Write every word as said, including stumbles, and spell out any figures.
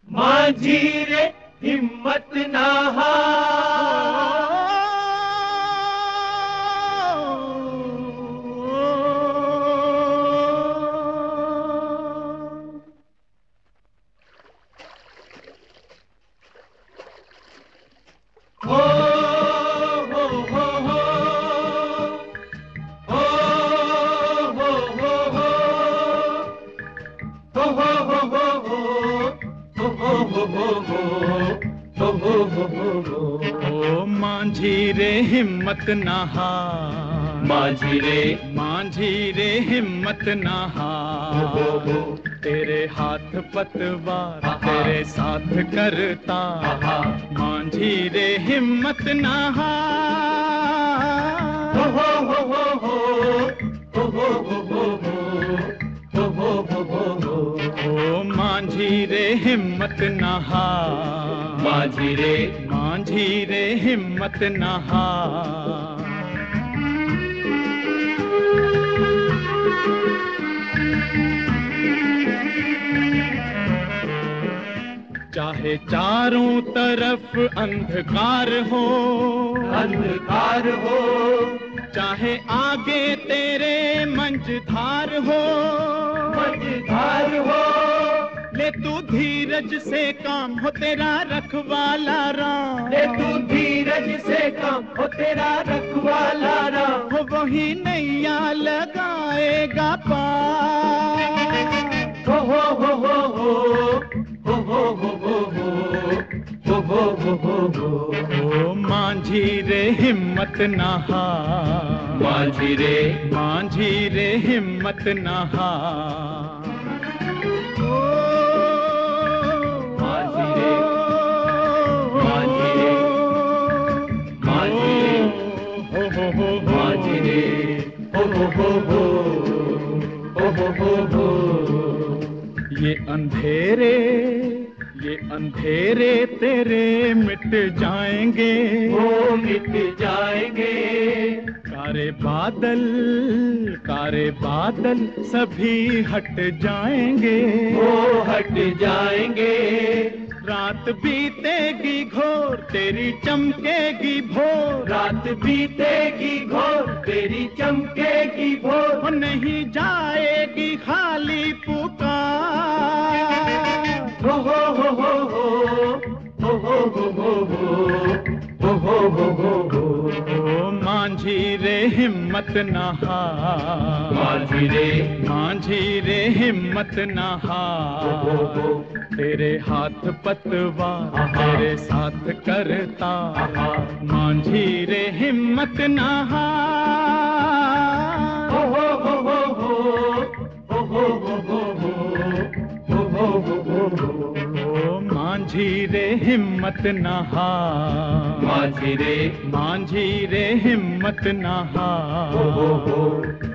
माझी रे हिम्मत ना हार। हो हो हो हो हो हो हो हो हो हो हो हो ओ मांझी रे हिम्मत ना हार, माझी रे मांझी रे हिम्मत ना हार। तेरे हाथ पतवार तेरे साथ करता, मांझी रे हिम्मत ना हार। हो हो हो हो हो हो हो हो हो हो हो हो ओ मांझी रे हिम्मत ना हार, माझी रे मांझी रे हिम्मत ना हार। चाहे चारों तरफ अंधकार हो, अंधकार हो, चाहे आगे तेरे मंझधार हो, मंझधार हो, ले तू धीरज से काम हो तेरा रखवाला राम। ले तू धीरज से काम हो तेरा रखवाला राम। हो वही नैया लगाएगा पार। हो हो हो हो हो हो हो हो हो हो हो हो हो ओ मांझी रे हिम्मत ना हार, माझी रे मांझी रे हिम्मत ना हार। ओ माझी रे माझी रे माझी रे हो हो हो माझी रे हो हो हो हो हो हो हो हो। ये अंधेरे ये अंधेरे तेरे मिट जाएंगे, वो मिट जाएंगे। कारे बादल कारे बादल सभी हट जाएंगे। वो हट जाएंगे। रात बीतेगी घोर तेरी चमकेगी भोर, रात बीतेगी घोर तेरी चमकेगी भोर। वो नहीं जाएगी खाली पुकार। हो हो हो हो हो हो हो हो हो हो हो हो हो। ओ मांझी रे हिम्मत ना हार, माझी रे मांझी रे हिम्मत ना हार। तेरे हाथ पतवार तेरे साथ करता, मांझी रे हिम्मत ना हार। हो हो हो हो हो हो हो हो हो हो हो हो हो। ओ मांझी रे हिम्मत ना हार, माझी रे मांझी रे हिम्मत ना हो हो हार। हो